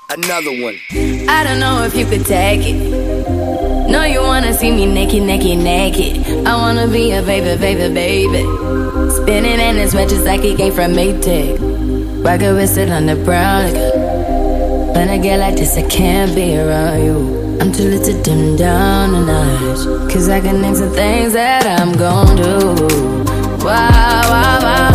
Another one. I don't know if you could take it. No, you wanna see me naked, naked, naked. I wanna be a baby, baby, baby. Spinning in his sweat just like he came from Maytag. Rocket with it on the brown. When I get like this, I can't be around you. I'm too little to dim down the night. Cause I can name some things that I'm gon' do. Wow, wow, wow.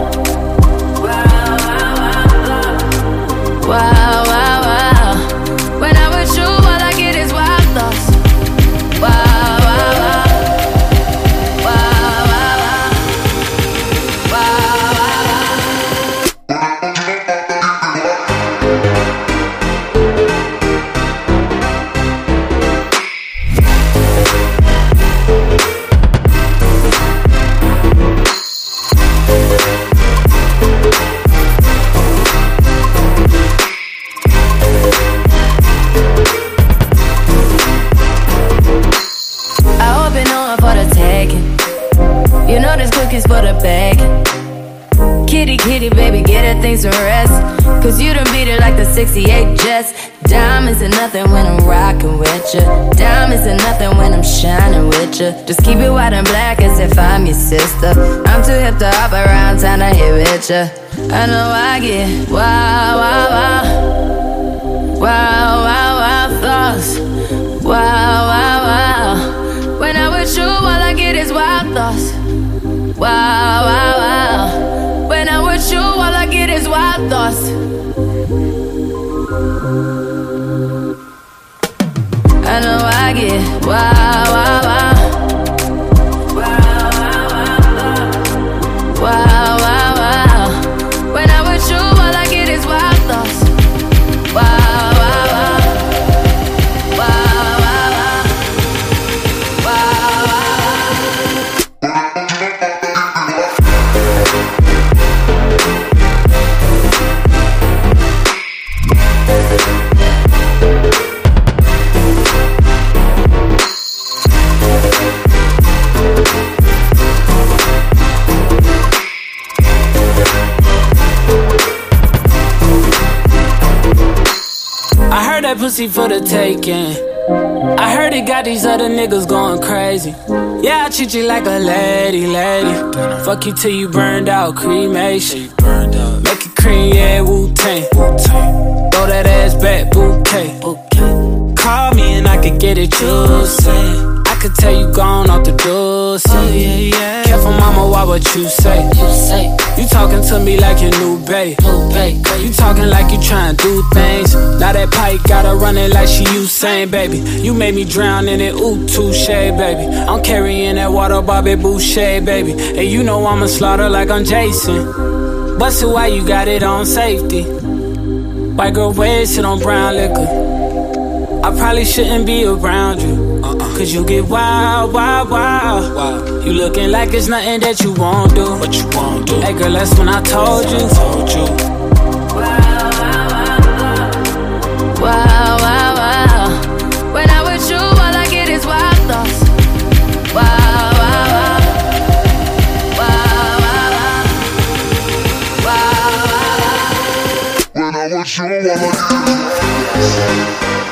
Wow, wow, wow. When I'm with you, all I get is wild thoughts. Wow, wow, wow. Wow, wow, wow. Wow, wow, you know this cookie's for the bag. Kitty, kitty, baby, get her things to rest. Cause you done beat it like the 68 Jets. Diamonds are nothing when I'm rockin' with ya. Diamonds are nothing when I'm shining with ya. Just keep it white and black as if I'm your sister. I'm too hip to hop around, time to hit with ya. I know I get wow, wow, wow. Wow, wow, wow, thoughts. Wow, wow, wow. When I'm with you, all I get is wild thoughts. Wow, wow, wow. When I'm with you, all I get is wild thoughts. I know I get wow, wow, wow. Wow, wow, wow. Wow, wow, wow. When I'm with you, all I get is wild thoughts. Wow, wow, wow. Wow, wow, wow. Wow, wow, wow. I heard that pussy for the taking. I heard it got these other niggas going crazy. Yeah, I treat you like a lady, lady. Fuck you till you burned out, cremation. Make it cream, yeah, Wu-Tang. Throw that ass back, bouquet. Call me and I could get it, you say. I could tell you gone off the door, say. Oh, yeah, yeah. Careful, mama, why what you say? You talking to me like your new babe. You talking like you trying to do things. Now that pipe got her running like she Usain, baby. You made me drown in it, ooh, touche, baby. I'm carrying that water, Bobby Boucher, baby. And you know I'ma slaughter like I'm Jason. Bust it why you got it on safety. White girl wasted on brown liquor. I probably shouldn't be around you. Cause you get wild, wild, wild. You looking like it's nothing that you won't do. What you won't do? Hey girl, that's when I told you. Wow, wow, wow. When I'm with you, all I get is wild thoughts. Wow, wow, wow. Wow, wow, wow. Wow, wow, wow. When I'm with you, all I get is wild thoughts.